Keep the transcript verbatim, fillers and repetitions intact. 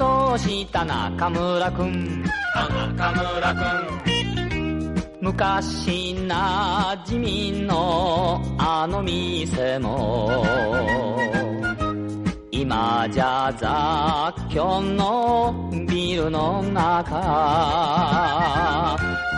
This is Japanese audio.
どうした中村くん、 中村くん。 昔なじみのあの店も今じゃ雑居のビルの中、